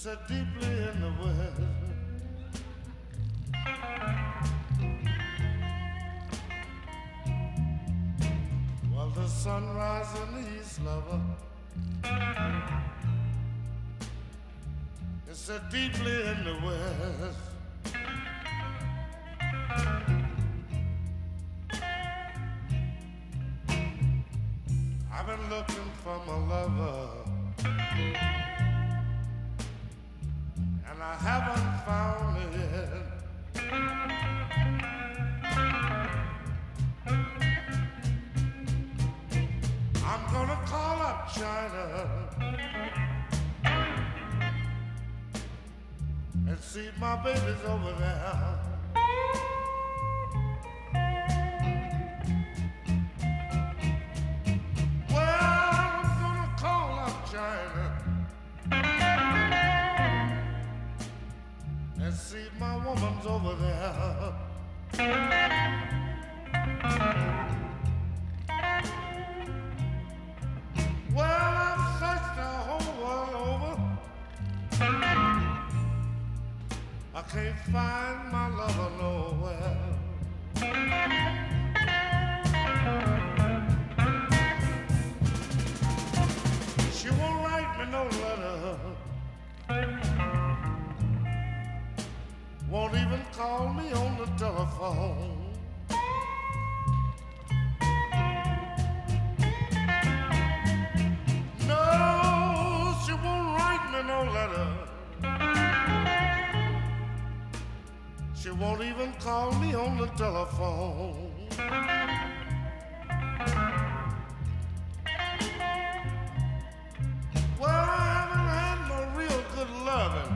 so deeply in the west. While the sunrise in the east, lover, is so deeply in the west. I've been looking for my lover, and I haven't found it yet. I'm gonna call up China and see if my baby's over there. See if my woman's over there. Well, I've searched the whole world over. I can't find my lover nowhere. She won't write me no letter, won't even call me on the telephone. No, she won't write me no letter. She won't even call me on the telephone. Well, I haven't had no real good loving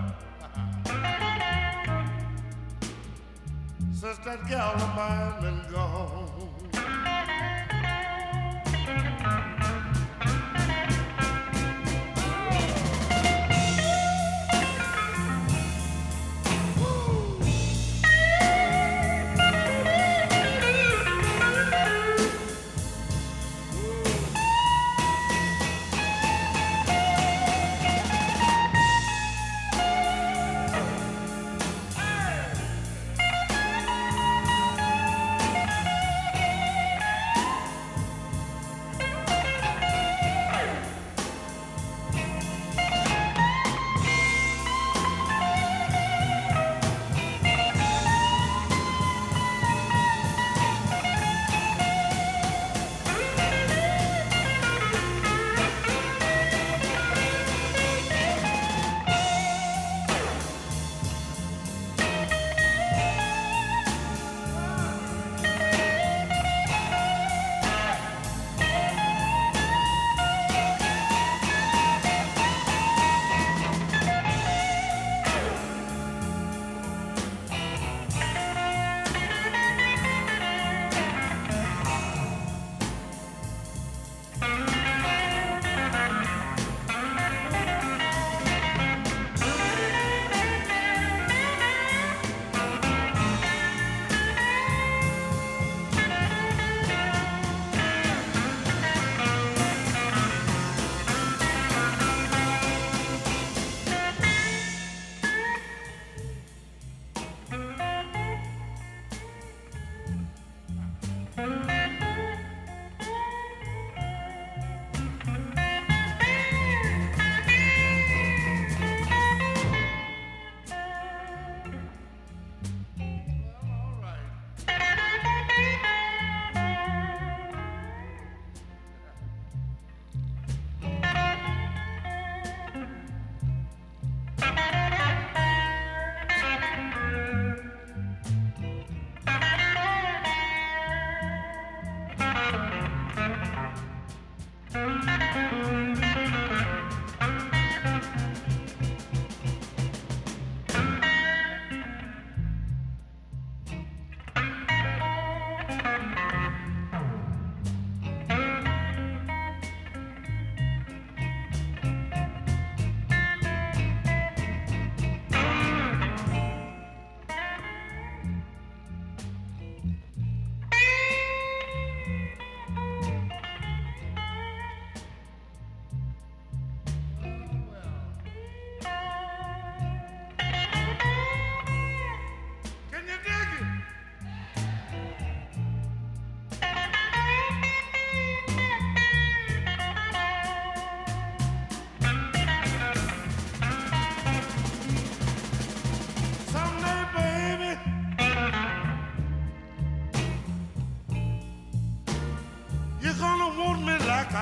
since that gal of mine been gone.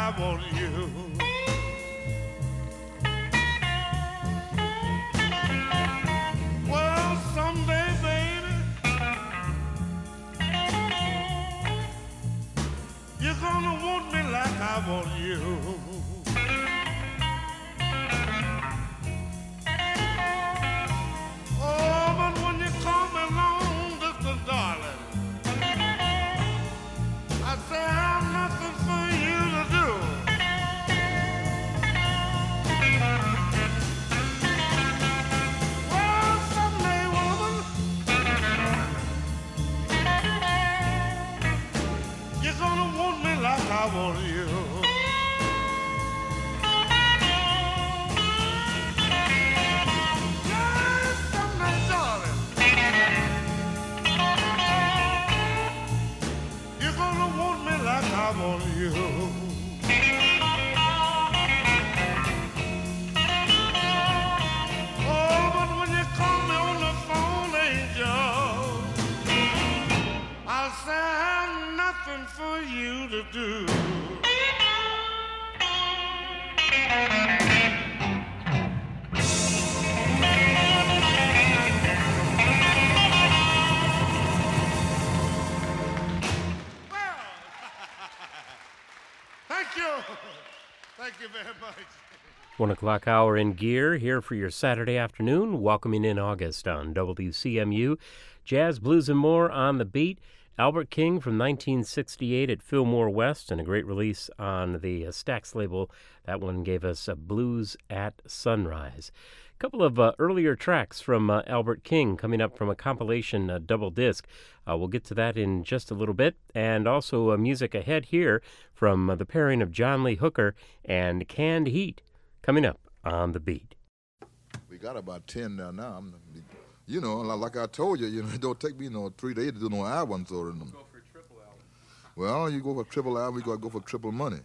I want you. Well, someday, baby, you're gonna want me like I want you. Oh, but when you call me long distance, darling, I say I have nothing for you to do. Well, someday, woman, you're gonna want me like I want you. Yes, someday, darling, you're gonna want me like I want you. Oh, but when you call me on the phone, angel, I'll say I have nothing for you to do. Well, thank you. Thank you very much. 1 o'clock hour in gear here for your Saturday afternoon, welcoming in August on WCMU. Jazz, blues, and more on the beat. Albert King from 1968 at Fillmore West, and a great release on the Stax label. That one gave us Blues at Sunrise. A couple of earlier tracks from Albert King coming up from a compilation double disc. We'll get to that in just a little bit. And also music ahead here from the pairing of John Lee Hooker and Canned Heat coming up on the beat. We got about 10 now. You know, like I told you, it don't take me 3 days to do no albums or them. Go for a triple album. Well, you go for triple album, we gotta go for triple money.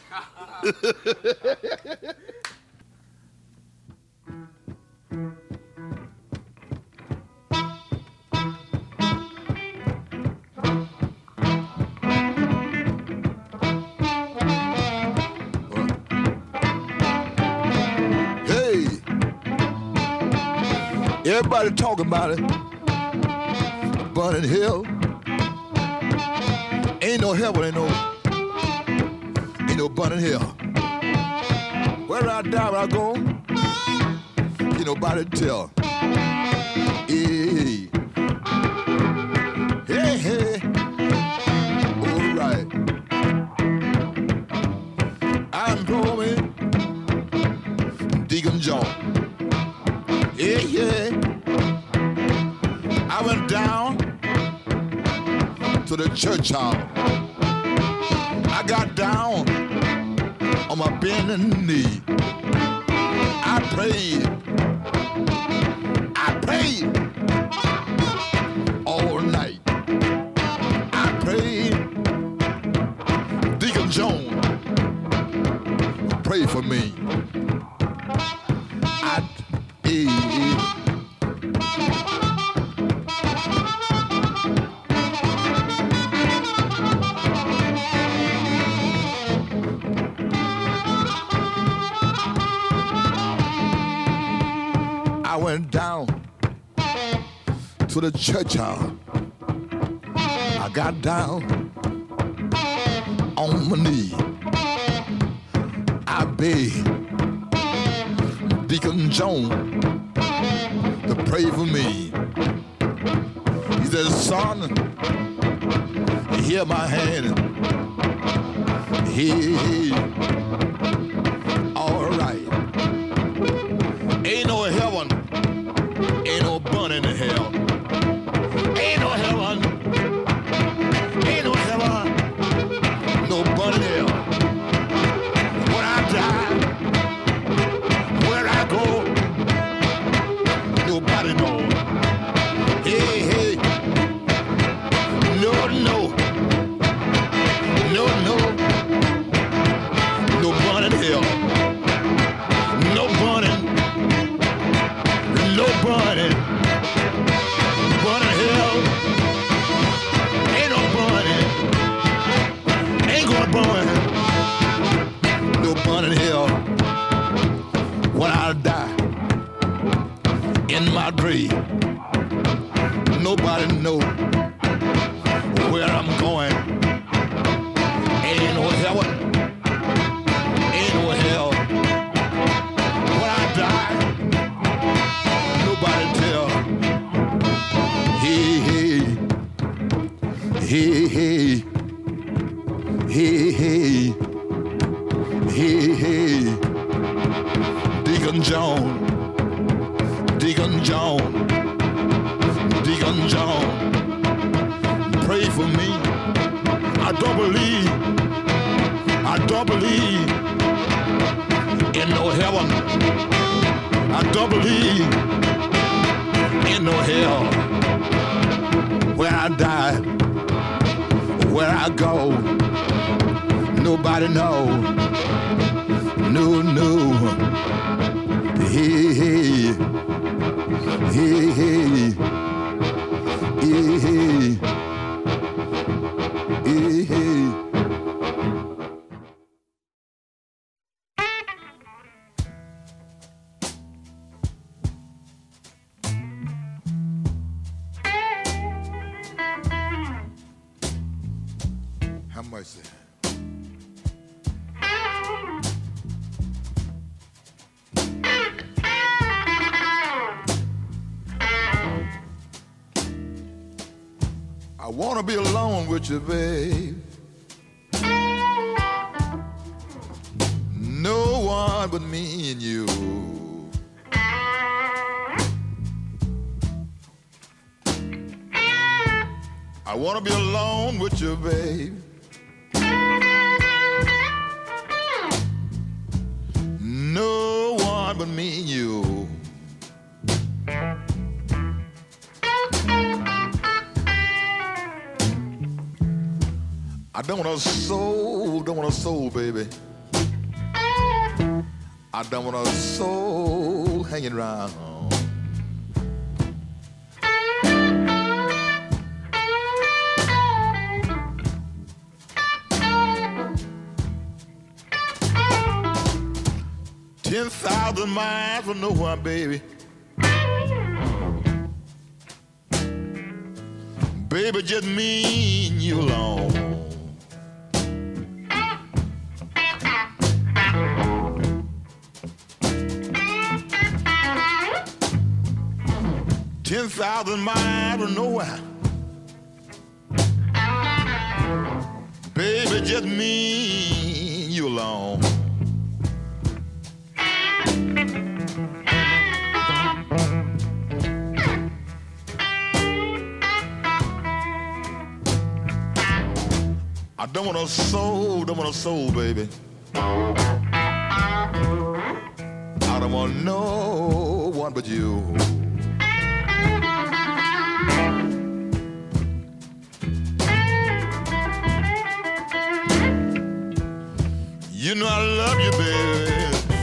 Everybody talking about it. Burning Hill. Ain't no heaven, ain't no burning hill. Where I die, where I go, ain't nobody tell. Hey, hey, hey. All right. I'm going Deacon John. Yeah, yeah. I went down to the church hall. I got down on my bending knee. I prayed all night. I prayed. Deacon Jones, pray for me. I went down to the church hall. I got down on my knee. I begged Deacon Jones to pray for me. He said, son, hear my hand. Hey, all right. Ain't no heaven. Ain't no burning in hell. Ain't no heaven. Ain't no heaven. No burning in hell. When I die, where I go, nobody knows. Hey, hey. No, no. No, no. No pray. Nobody know where I'm going. Ain't no heaven, ain't no hell. When I die, nobody tell. Hey, hey, hey, hey, hey, hey, hey, hey. Deacon John, Deacon John, Deacon John, pray for me. I don't believe in no heaven. I don't believe in no hell. Where I die, where I go, nobody know. No, no. Hey, hey, hey, hey, hey, hey, hey, hey. How much is that? I wanna be alone with you, babe. No one but me and you. I wanna be alone with you, babe. No one but me and you. I don't want a soul, baby. I don't want a soul hanging around. 10,000 miles from nowhere, baby. Baby, just me and you alone. $10,000 miles from nowhere. Baby, just me and you alone. I don't want a soul, baby. I don't want no one but you. You know I love you, baby.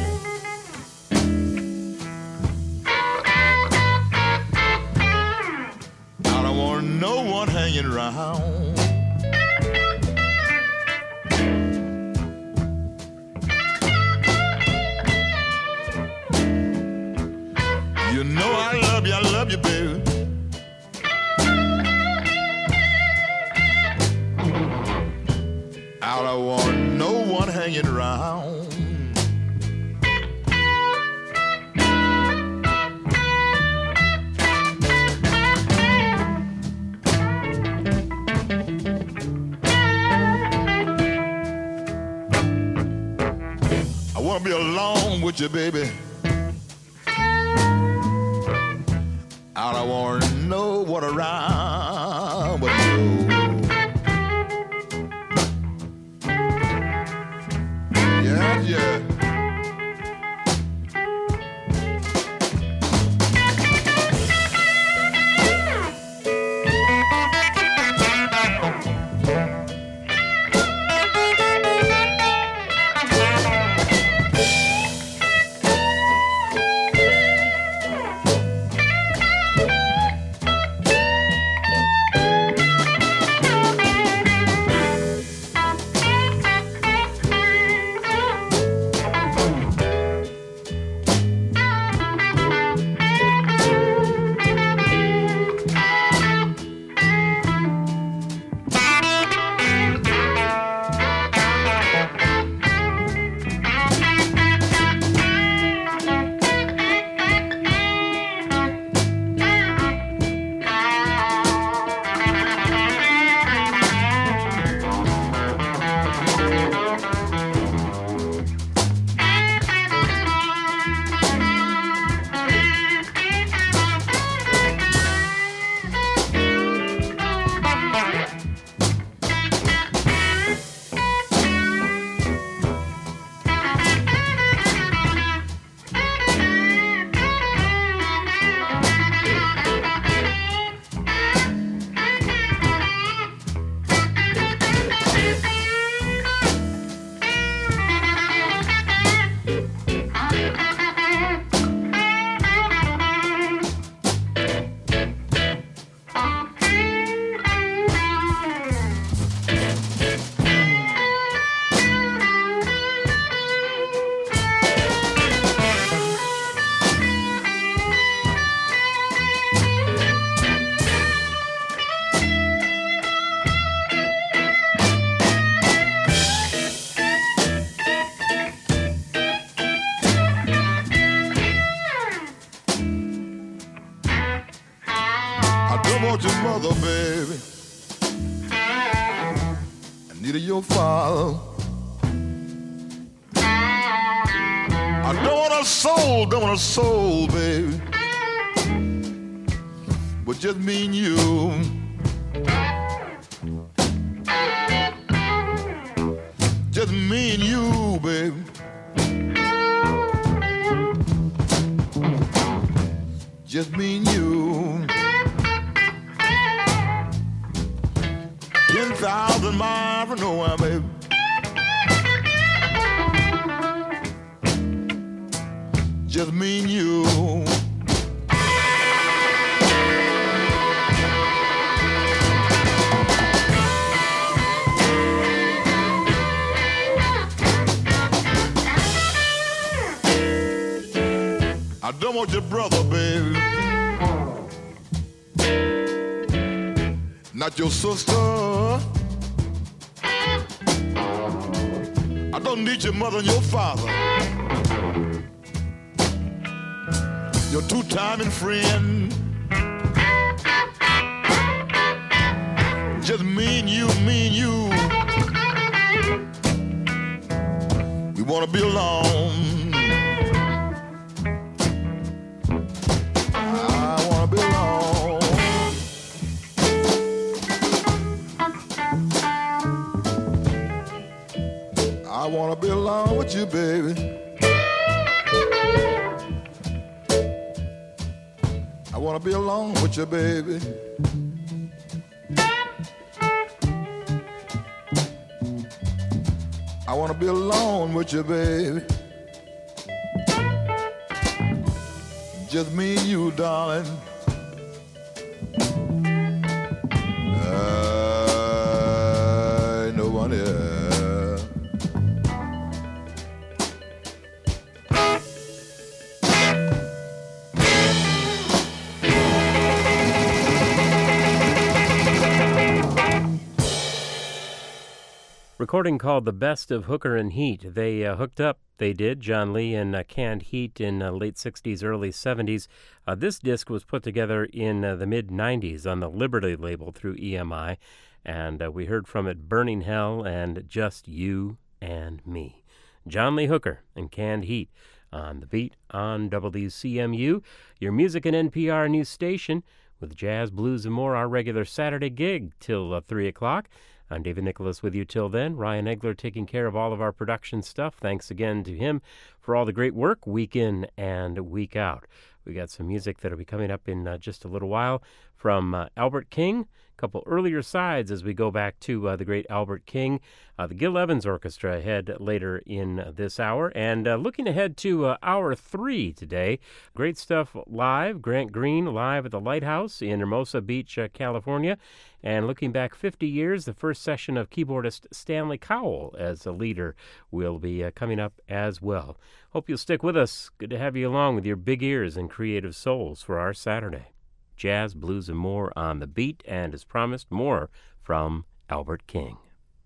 I don't want no one hanging around. You know I love you, baby. I don't want no one hanging around. I want to be alone with you, baby. I don't want no one around but you. Yeah, yeah. don't want your mother, baby. Neither your father. I don't want a soul, baby. But just me and you. Just me and you, baby. Just me and you. 10,000 miles from nowhere, baby. Just me and you. I don't want your brother, baby. Not your sister. I don't need your mother and your father. Your two-timing friend. Just me and you, me and you. We wanna be alone. I wanna be alone. I wanna be alone with you, baby. I wanna be alone with you, baby. I wanna be alone with you, baby. Just me and you, darling. No one else. Recording called The Best of Hooker and Heat. They hooked up, they did, John Lee and Canned Heat in late 60s, early 70s. This disc was put together in the mid-90s on the Liberty label through EMI, and we heard from it Burning Hell and Just You and Me. John Lee Hooker and Canned Heat on The Beat on WCMU, your music and NPR news station, with jazz, blues, and more, our regular Saturday gig till 3 o'clock. I'm David Nicholas with you till then. Ryan Egler taking care of all of our production stuff. Thanks again to him for all the great work week in and week out. We got some music that'll be coming up in just a little while from Albert King. A couple earlier sides as we go back to the great Albert King. The Gil Evans Orchestra ahead later in this hour. And looking ahead to hour 3 today, great stuff live. Grant Green live at the Lighthouse in Hermosa Beach, California. And looking back 50 years, the first session of keyboardist Stanley Cowell as a leader will be coming up as well. Hope you'll stick with us. Good to have you along with your big ears and creative souls for our Saturday. Jazz, blues, and more on The Beat, and as promised, more from Albert King.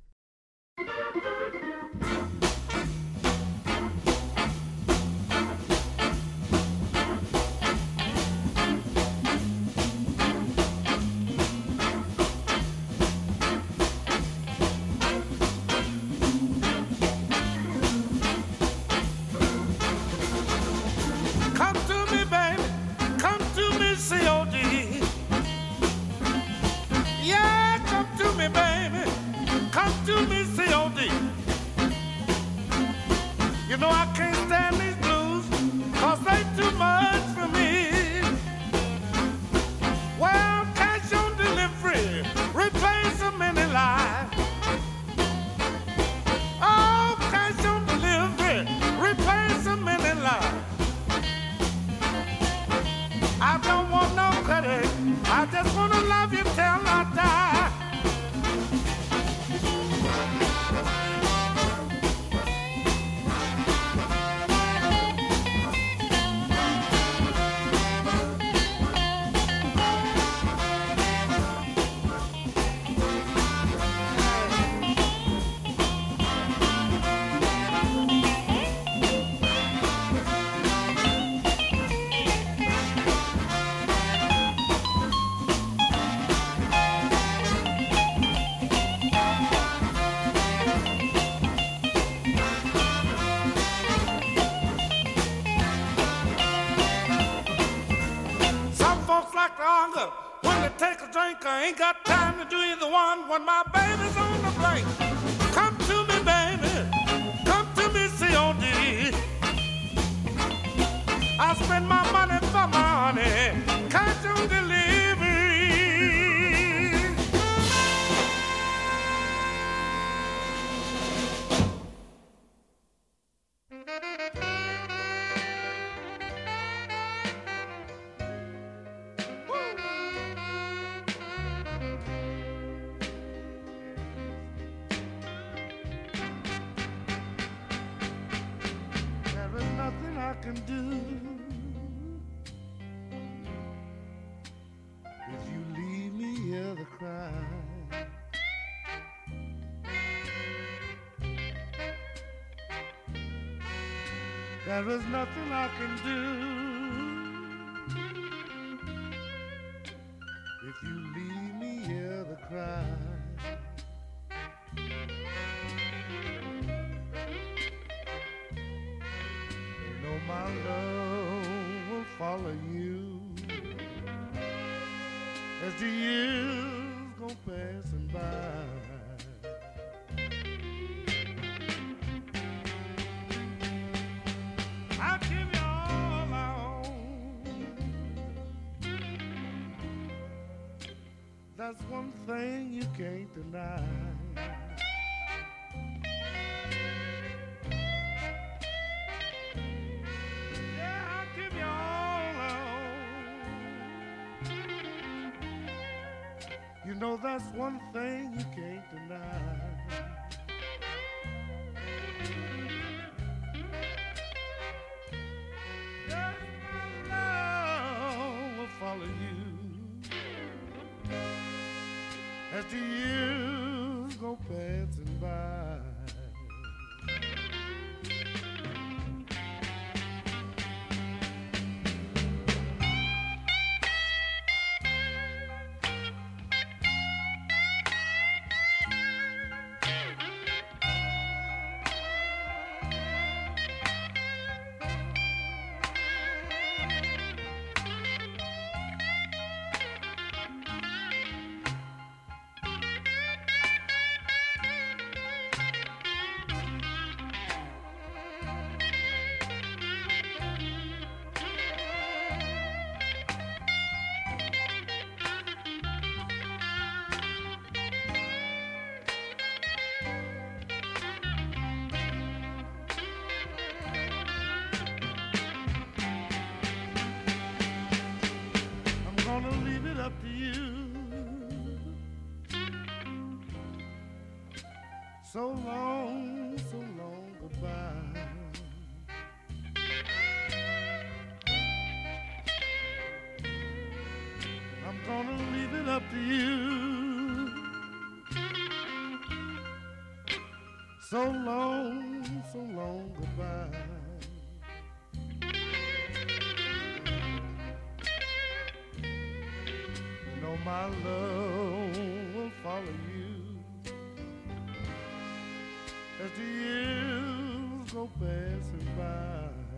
You know I can't stand these blues, 'cause they too much for me. Well, cash on delivery, replace a many lives. Oh, cash on delivery, replace a many lives. I don't want no credit, I just want to love you till I die. drink. I ain't got time to do either one when my baby's on the brink. Come to me, baby. Come to me, C.O.D. I spend my money for my honey. Cash on delivery. There is nothing I can do if you leave me here to cry. There is nothing I can do if you leave me here to cry. You know my love will follow you as the years go passing by. I'll give you all I own. That's one thing you can't deny. Yeah, I'll give you all I own. You know that's one thing you can't deny. Yes, my love will follow you as the years go passing by. Up to you. So long goodbye. I'm gonna leave it up to you. So long goodbye. My love will follow you as the years go passing by.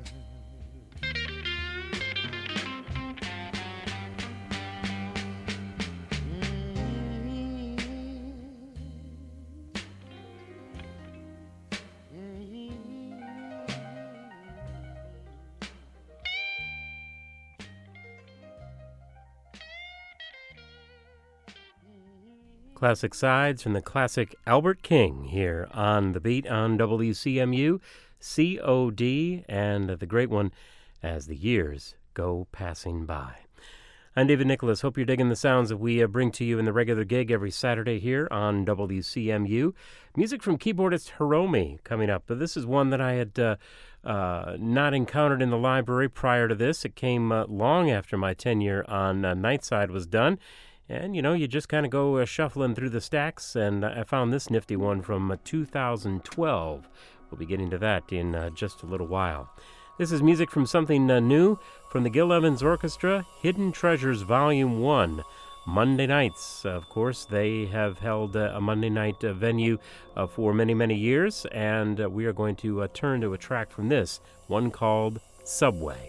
Classic sides from the classic Albert King here on The Beat on WCMU, COD, and the great one, As the Years Go Passing By. I'm David Nicholas. Hope you're digging the sounds that we bring to you in the regular gig every Saturday here on WCMU. Music from keyboardist Hiromi coming up. But this is one that I had not encountered in the library prior to this. It came long after my tenure on Nightside was done. And, you know, you just kind of go shuffling through the stacks, and I found this nifty one from 2012. We'll be getting to that in just a little while. This is music from something new from the Gil Evans Orchestra, Hidden Treasures Volume 1. Monday nights, of course, they have held a Monday night venue for many, many years, and we are going to turn to a track from this, one called Subway.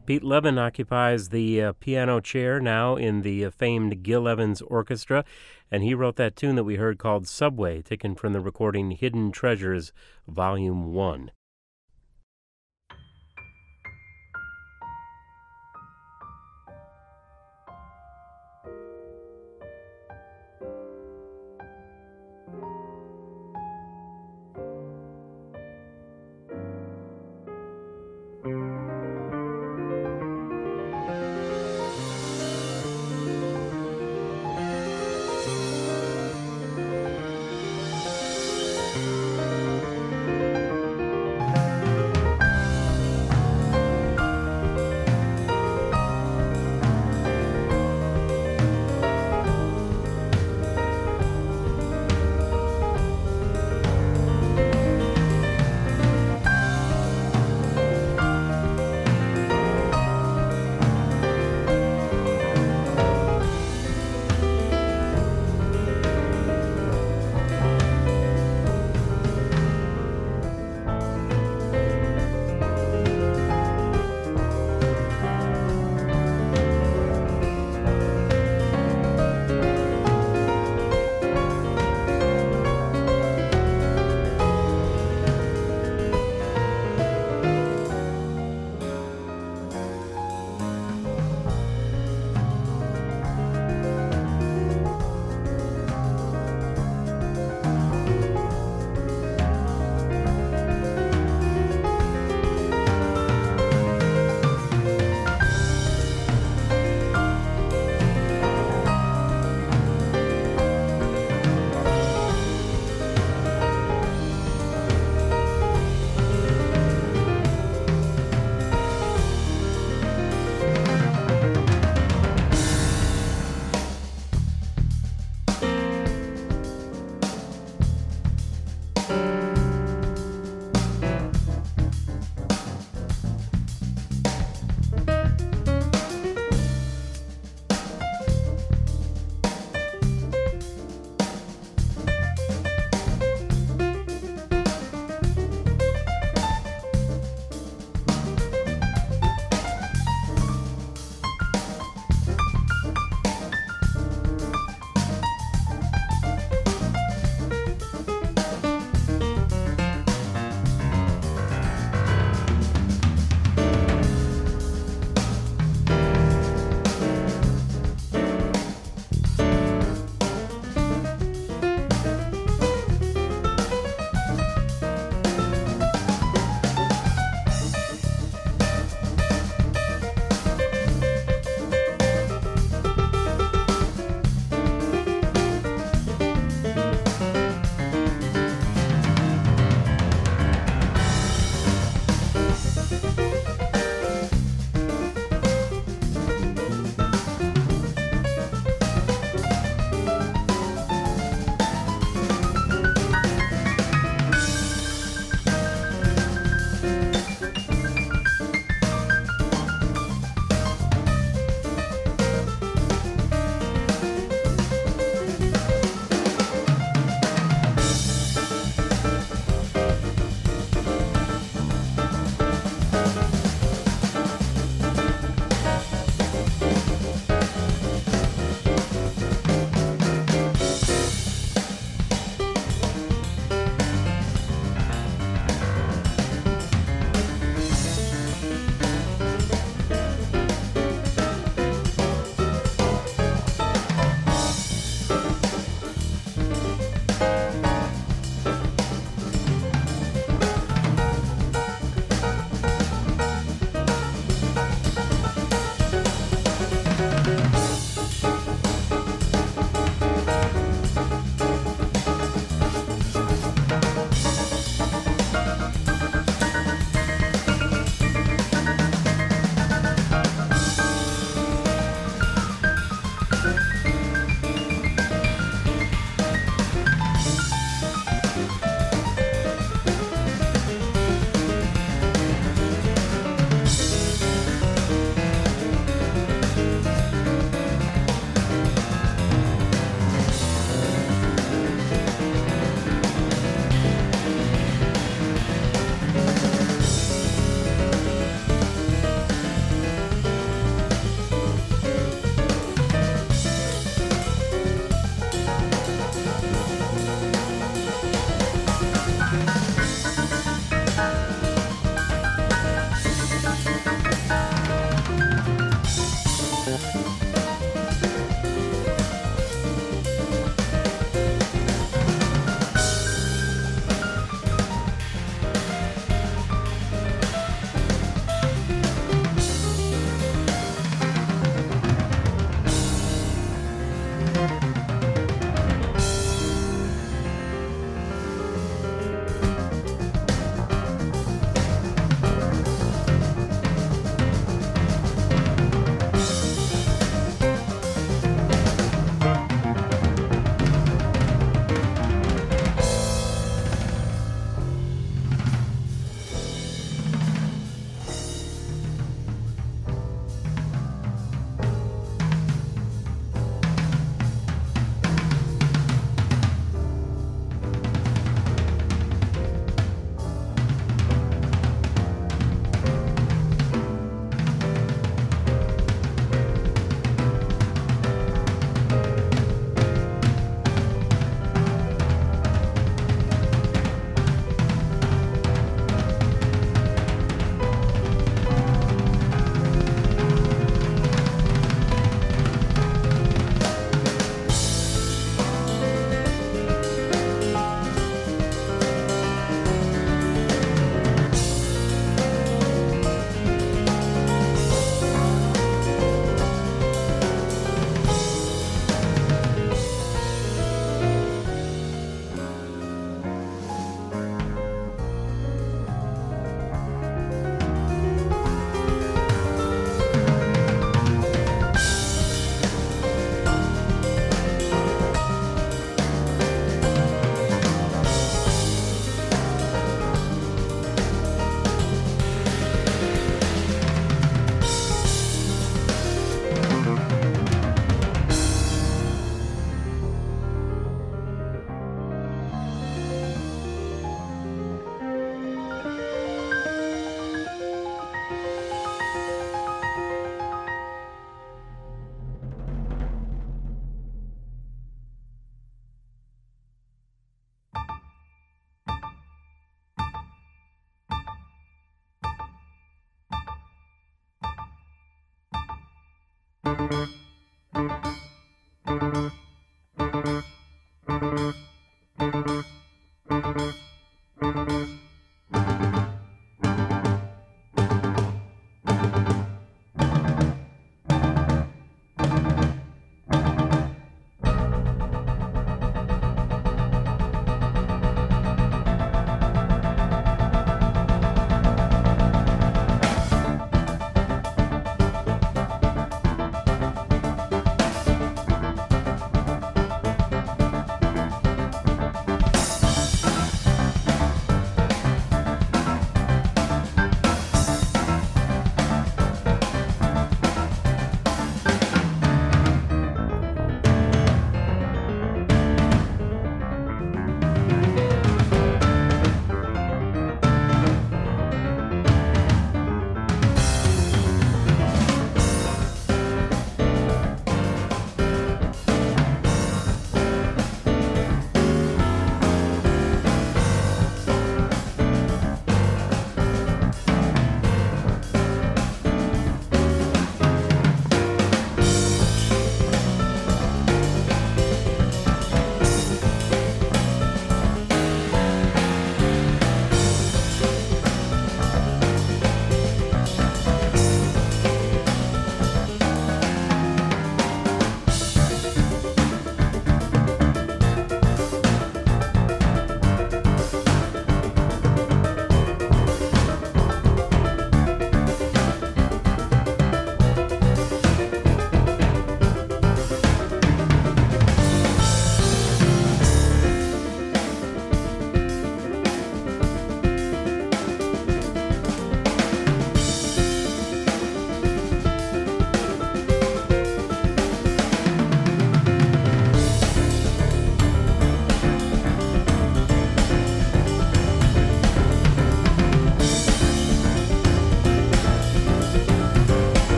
Pete Levin occupies the piano chair now in the famed Gil Evans Orchestra, and he wrote that tune that we heard called Subway, taken from the recording Hidden Treasures, Volume 1.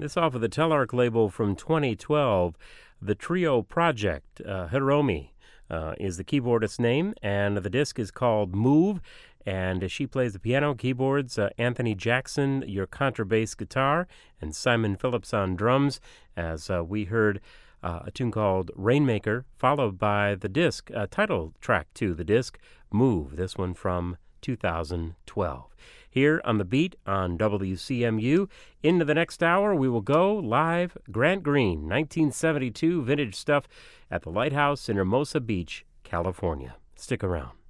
this off of the Telarc label from 2012, the Trio Project. Hiromi is the keyboardist's name, and the disc is called Move. And she plays the piano, keyboards, Anthony Jackson, your contrabass guitar, and Simon Phillips on drums, as we heard a tune called Rainmaker, followed by the disc, title track to the disc, Move, this one from 2012. Here on The Beat on WCMU. Into the next hour, we will go live Grant Green, 1972 vintage stuff at the Lighthouse in Hermosa Beach, California. Stick around.